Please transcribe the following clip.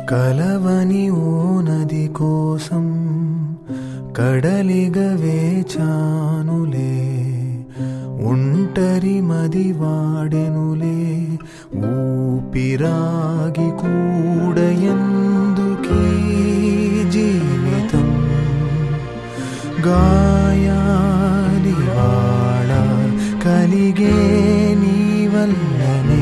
కలవని ఓ నది కోసం కడలిగ వేచానులే, ఒంటరి మది వాడెనులే, ఊపిరాగి కూడా ఎందుకీ జీవితం. గాయాలి వాడ కలిగే నీ వల్లనే